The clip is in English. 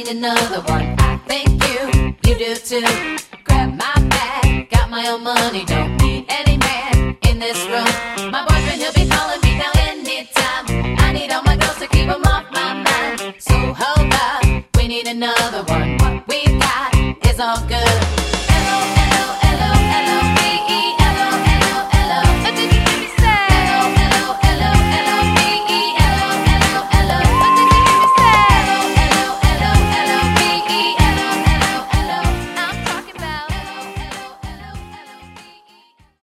another one. I think you do too. Grab my bag, got my own money, don't need any man.